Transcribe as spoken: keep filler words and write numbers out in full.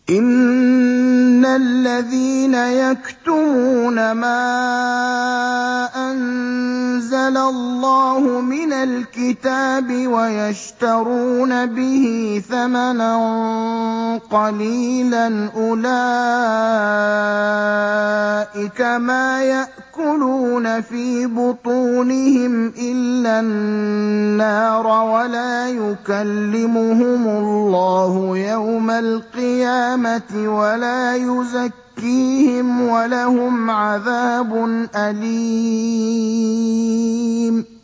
إِنَّ الَّذِينَ يَكْتُمُونَ مَا أَنزَلَ اللَّهُ مِنَ الْكِتَابِ وَيَشْتَرُونَ بِهِ ثَمَنًا قَلِيلًا أُولَٰئِكَ مَا يَأْكُلُونَ فِي بُطُونِهِمْ إِلَّا النَّارَ وَلَا يُكَلِّمُهُمُ اللَّهُ يَوْمَ الْقِيَامَةِ وَلَا يُزَكِّيهِمْ وَلَهُمْ عَذَابٌ أَلِيمٌ